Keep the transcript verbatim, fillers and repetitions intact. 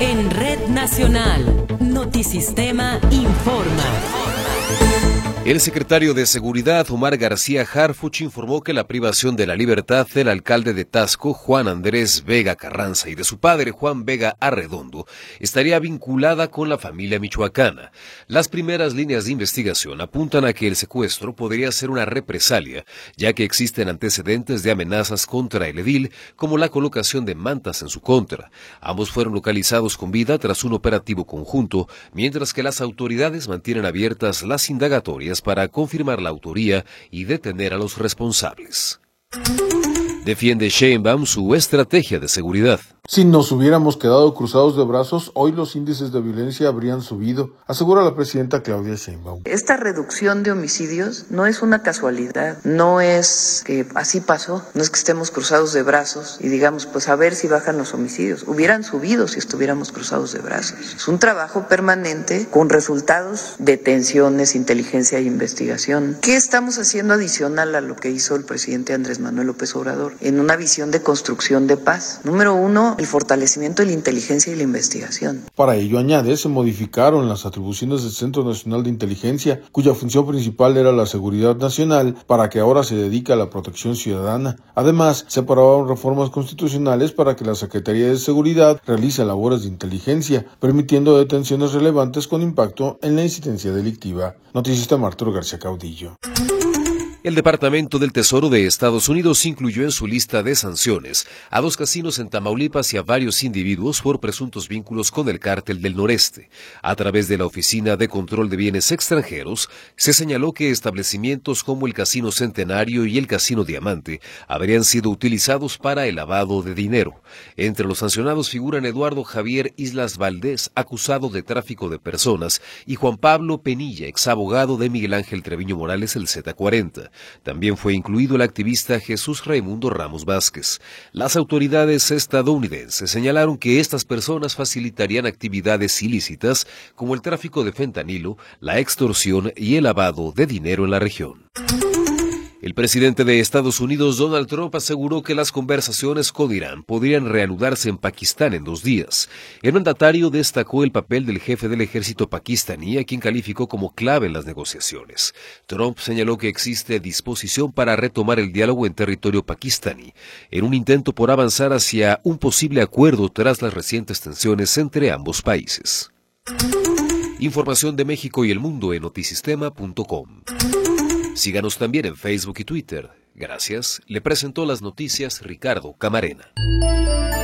En Red Nacional, Notisistema informa. El secretario de Seguridad, Omar García Harfuch, informó que la privación de la libertad del alcalde de Taxco, Juan Andrés Vega Carranza, y de su padre, Juan Vega Arredondo, estaría vinculada con la familia michoacana. Las primeras líneas de investigación apuntan a que el secuestro podría ser una represalia, ya que existen antecedentes de amenazas contra el edil, como la colocación de mantas en su contra. Ambos fueron localizados con vida tras un operativo conjunto, mientras que las autoridades mantienen abiertas las indagatorias para confirmar la autoría y detener a los responsables. Defiende Sheinbaum su estrategia de seguridad. Si nos hubiéramos quedado cruzados de brazos, hoy los índices de violencia habrían subido, asegura la presidenta Claudia Sheinbaum. Esta reducción de homicidios no es una casualidad, no es que así pasó, no es que estemos cruzados de brazos y digamos, pues a ver si bajan los homicidios. Hubieran subido si estuviéramos cruzados de brazos. Es un trabajo permanente con resultados, detenciones, inteligencia e investigación. ¿Qué estamos haciendo adicional a lo que hizo el presidente Andrés Manuel López Obrador en una visión de construcción de paz? Número uno, el fortalecimiento de la inteligencia y la investigación. Para ello, añade, se modificaron las atribuciones del Centro Nacional de Inteligencia, cuya función principal era la seguridad nacional, para que ahora se dedique a la protección ciudadana. Además, se aprobaron reformas constitucionales para que la Secretaría de Seguridad realice labores de inteligencia, permitiendo detenciones relevantes con impacto en la incidencia delictiva. Noticista Arturo García Caudillo. El Departamento del Tesoro de Estados Unidos incluyó en su lista de sanciones a dos casinos en Tamaulipas y a varios individuos por presuntos vínculos con el Cártel del Noreste. A través de la Oficina de Control de Bienes Extranjeros, se señaló que establecimientos como el Casino Centenario y el Casino Diamante habrían sido utilizados para el lavado de dinero. Entre los sancionados figuran Eduardo Javier Islas Valdés, acusado de tráfico de personas, y Juan Pablo Penilla, exabogado de Miguel Ángel Treviño Morales, el Z cuarenta. También fue incluido el activista Jesús Raimundo Ramos Vázquez. Las autoridades estadounidenses señalaron que estas personas facilitarían actividades ilícitas como el tráfico de fentanilo, la extorsión y el lavado de dinero en la región. El presidente de Estados Unidos, Donald Trump, aseguró que las conversaciones con Irán podrían reanudarse en Pakistán en dos días. El mandatario destacó el papel del jefe del ejército pakistaní, a quien calificó como clave en las negociaciones. Trump señaló que existe disposición para retomar el diálogo en territorio pakistaní, en un intento por avanzar hacia un posible acuerdo tras las recientes tensiones entre ambos países. Información de México y el mundo en notisistema punto com. Síganos también en Facebook y Twitter. Gracias. Le presentó las noticias Ricardo Camarena.